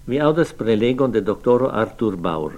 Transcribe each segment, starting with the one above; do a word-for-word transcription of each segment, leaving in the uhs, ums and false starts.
Vi audas prelegon de doctoro Arthur Baur.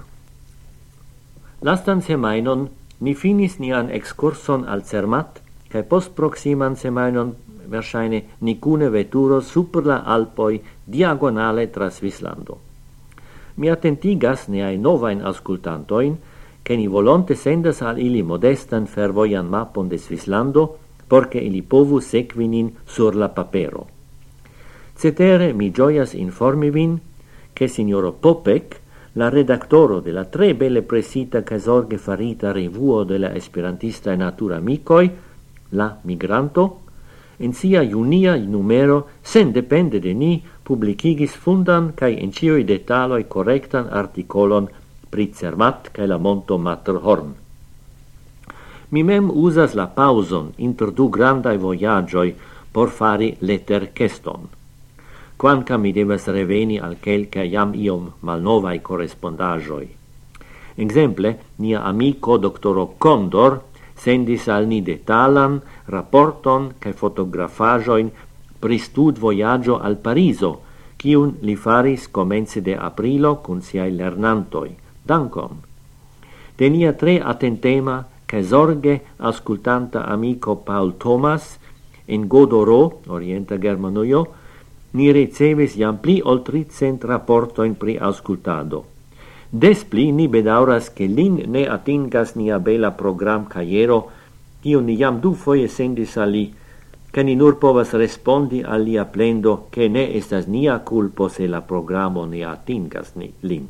Lastan semainon ni finis nian excurson al Zermatt, cae post proximan semainon versaine nicune veturo super la Alpoi diagonale tra Svislando. Mi attentigas neai novain auscultantoin, che ni volonte sendas al ili modestan fervoian mapon de Svislando, porce ili povu sequinin sur la papero. Cetere mi gioias informi vin, che signoro Popek, la redactoro de la tre belle presita ca sorge farita revuo de la esperantista e natura amicoi, la Migranto, in sia junia numero, sen depende de ni, publicigis fundan cae in cioi detaloi correctan articolon pri Zermatt cae la monto Matterhorn. Mi mem usas la pauson inter du grandai voyagioi por fari letter queston. Quanca mi devas reveni al quelca iam iom malnovai correspondagioi. Exemple, nia amico doctoro Condor sendis al ni detalan rapporton cae fotografajoin pri stud voyagio al Pariso, ciun li faris comence de aprilo cun siai lernantoi. Dankon. De nia tre attentema cae sorge ascultanta amico Paul Thomas in Godoro, Orienta Germanuio, ni ricevis jam pli ol tricent rapportoin pri auscultado. Despli ni bedauras che lin ne atingas nia bela program caiero, cio ni jam du foie sendis a li, ca ni nur povas respondi al lia plendo che ne estas nia culpo se la programo ne atingas ni lin.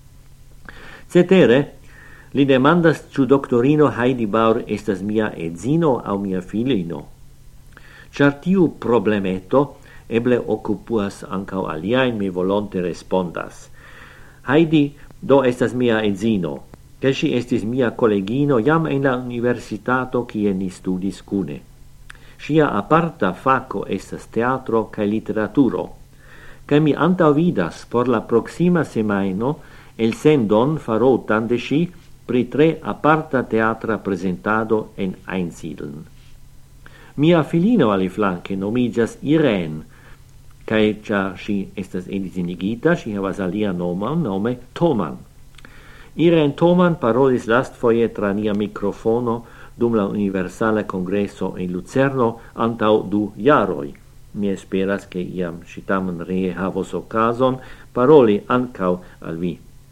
Cetere, li demandas ciu doctorino Heidi Baur estas mia edzino au mia filino. Char tiu problemeto eble occupuas ancau aliaen, mi volonte respondas. Heidi do estas mia edzino, che si estis mia collegino jam en la universitato kie ni studis cune. Sia aparta faco estas teatro cae literaturo, cae mi antaŭvidas por la proxima semaino el sendon farotan de si pri tre aparta teatra presentado en Einsiedeln. Mia filino aliflanque nomigas Irene, cae cia si estas edizinigita, si havas alia nomon, nome Thoman. Irene Thoman parolis last foie tra nia microfono dum la Universala Congresso in Lucerno antau du jaroi. Mi esperas che iam si tamen ree havos ocason paroli ancau al vi.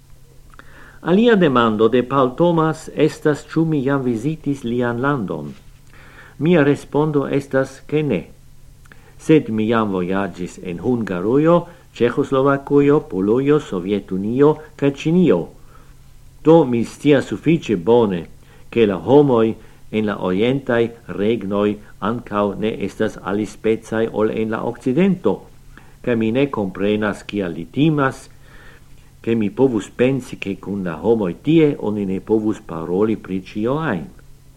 Alia demando de Paul Thomas estas ciu mi jam visitis lian landon. Mia respondo estas che ne. Sed mi jam voyagis en Hungarujo, Cehoslovacujo, Polujo, Sovietunio, ca Cinio. Do mi stia suffice bone, che la homoi en la orientai regnoi ancau ne estas alispezai ol en la occidento, ca mi ne comprenas cia li timas, che mi povus pensi che cun la homoi tie oni ne povus paroli pri cio ain.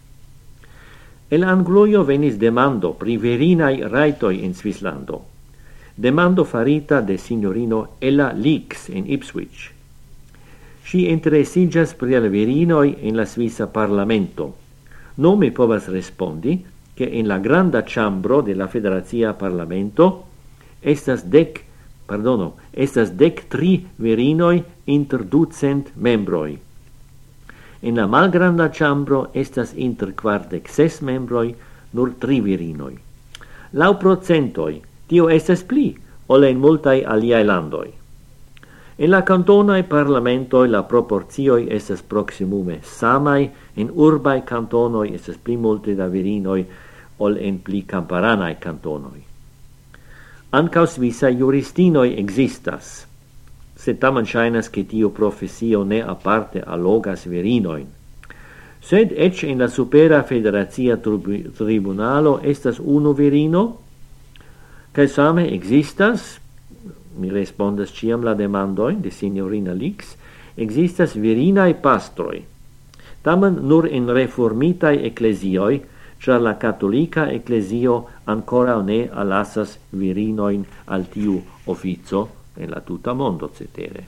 El Angluio venis demando pri verinai raitoi in Svislando. Demando farita de signorino Ella Leaks in Ipswich. Si interesigas pri la virinoi in la Svisa Parlamento. Non mi povas respondi che in la granda chambro de la Federazia Parlamento estas dec, pardono, estas dec tri virinoi inter ducent membroi. In la malgranda chambro estas inter quardec ses membroi nur tri virinoi. Lau procentoi, tio estas pli, ole in multai aliai landoi. In la cantonai parlamentoi la proporcioi estas proximume samai, in urbai cantonoi estas pli multe da virinoi ol en pli camparanai cantonoi. Ancau svisa juristinoi existas, se tamen shainas che tiu profesio ne aparte allogas virinoin. Sed ec in la supera federazia tribunalo estas unu virino, cae same existas, mi respondas ciam la demandoin de signorina Lix, existas virinae pastroi, tamen nur in reformitai ecclesioi, char la cattolica ecclesio ancora ne alasas virinoin al tiu officio en la tuta mondo cetere.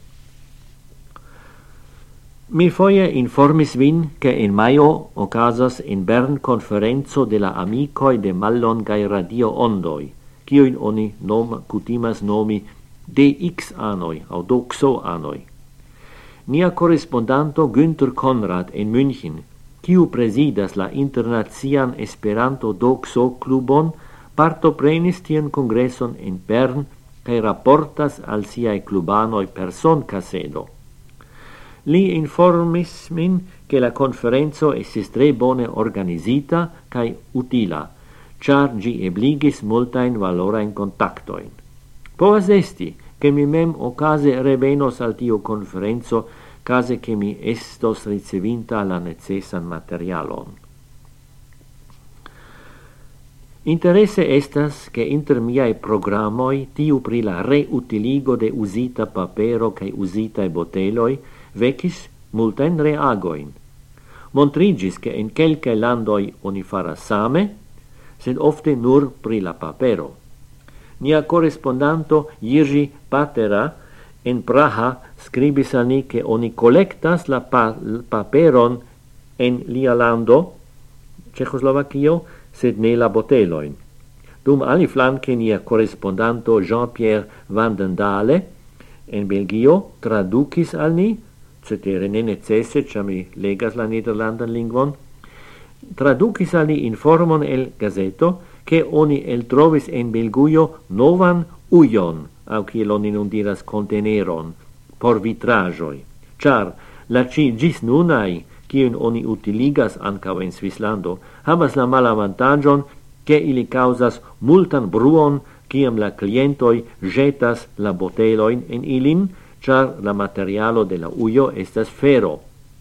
Mi foie informis vin che in maio ocasas in Bern conferenzo de la amicoi de mallongai radio ondoi, cioin oni nom cutimas nomi de x anoi, au doxo anoi. Nia correspondanto Günther Konrad in München, kiu presidas la internazian Esperanto doxo clubon, partoprenis tian congresson in Bern, kai rapportas al siai clubanoi person casedo. Li informis min che la conferenzo estis tre bone organisita kai utila, char gi ebligis multain valorain contactoin. Povas esti, che mi mem ocase revenos al tiu conferenzo, case che mi estos ricevinta la necessan materialon. Interesse estas che inter miai programoi tiu pri la reutiligo de usita papero cae usitae boteloi vecis multen reagoin. Montrigis che in quelcae landoi oni fara same, sed ofte nur pri la papero. Nia correspondanto Jiří Patera in Praha scribis al ni che oni collectas la pa paperon en lia lando, Cecoslovakio, sed ne la boteloin. Dum aliflanque nia correspondanto Jean-Pierre Van den Dale en Belgio traducis al ni, cetere ne necesse, cia mi legas la Nederlandan lingvon, traducis al ni informon el gazeto che oni el trovis en Belguio novan uion, au kiel oni non diras conteneron, por vitrajoi, char la ci gis nunai, kiun oni utiligas ancao en Svislando, havas la malavantagion che ili causas multan bruon kiam la clientoi jetas la boteloin en ilin, char la materialo de la uio estas fero.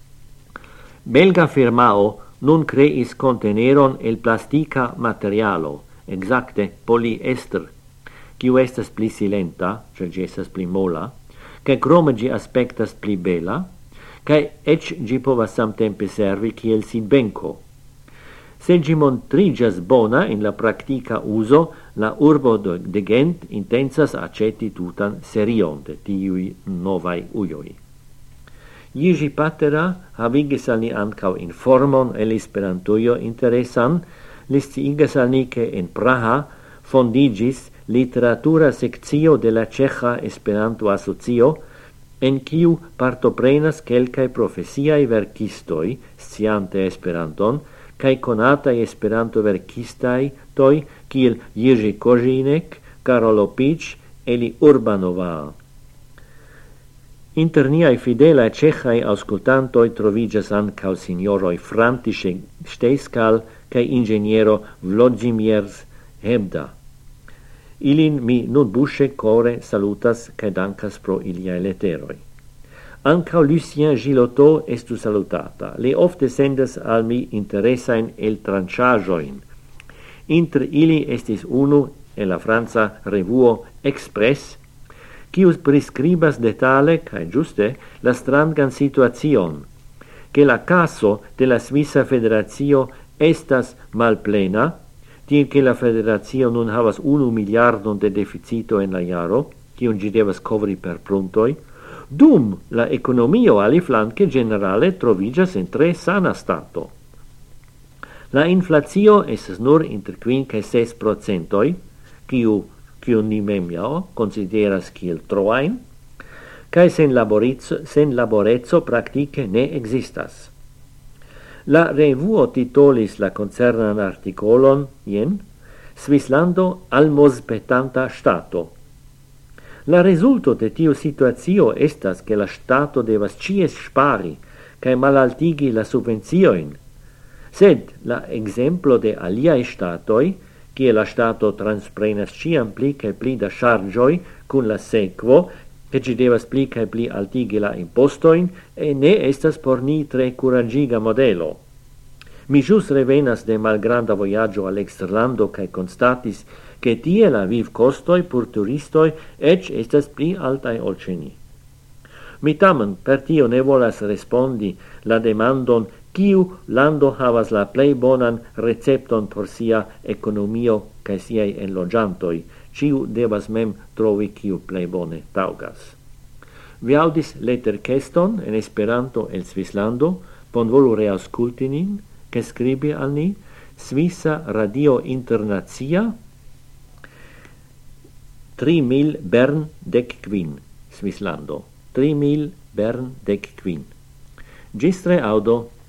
Belga firmao nun creis conteneron el plastica materialo, exacte polyester, kiu estas pli silenta, cer gi estas pli mola, cae crome gi aspectas pli bela, cae ec gi povas samtempe servi kiel sin benco. Se gi montrigas bona in la practica uso, la urbo de Gent intensas aceti tutan serion de tiui novai uioi. Jiří Patera havigis al ni ancau informon el Esperantujo interesan, listigas al ni che in Praha fondigis literatura seccio de la Ceja Esperanto Asocio, en kiu partoprenas kelkaj profesiaj verkistoj, sciante Esperanton, kaj konataj Esperanto-verkistaj toj, kiel Jiří Kožinek, Karolo Pič, Eli Urbanova. Inter niaj fidelaj ĉeĥaj aŭskultantoj troviĝas ankaŭ sinjoroj František Štejskal kaj inĝeniero Vladimir Hebda. Ilin mi nun buŝe kore salutas kaj dankas pro iliaj leteroj. Ankaŭ Lucien Gilotto estu salutata. Li ofte sendas al mi interesajn eltranĉaĵojn. Inter ili estis unu en la franca revuo Express, kiu prescribas detale kaj ĝuste la strangan situacion, ke la kaso de la Svisa Federacio estas malplena, tiel che la federacio nun havas unu miliardon de deficito en la jaro, kiun ĝi devas kovri per pruntoj, dum la economio aliflanke generale troviĝas en tre sana stato. La inflacio estas nur inter kvin kaj ses procentoj, kiu kiu ni mem ja konsideras kiel troajn, kaj sen laboreco, sen laboreco praktike ne ekzistas. La revuo titolis la concernan articolon, jen, Svislando almospetanta stato. La resulto de tiu situacio estas che la stato devas cies spari, cae malaltigi la subvenzioin. Sed la exemplo de aliae statoi, kie la stato transprenas ciam pli cae pli da chargioi cun la sequo, che ci devas pli cae pli altigi la impostoin, e ne estas por ni tre curagiga modelo. Mi jus revenas de malgranda voyaggio al exterlando cae constatis che tie la viv costoi pur turistoi ec estas pli altai ol ce ni. Mi tamen per tio ne volas respondi la demandon kiu lando havas la plei bonan recepton por sia economio cae siai enlogiantoi, ciu devas mem trovi kiu plei bone taugas. Vi audis letterkeston en Esperanto el Svislando, bonvolu reauskulti nin, che scribi al ni, Svisa Radio Internacia, tri mil Bern dec quin, Svislando. Tri mil Bern dec quin. Gistre audo.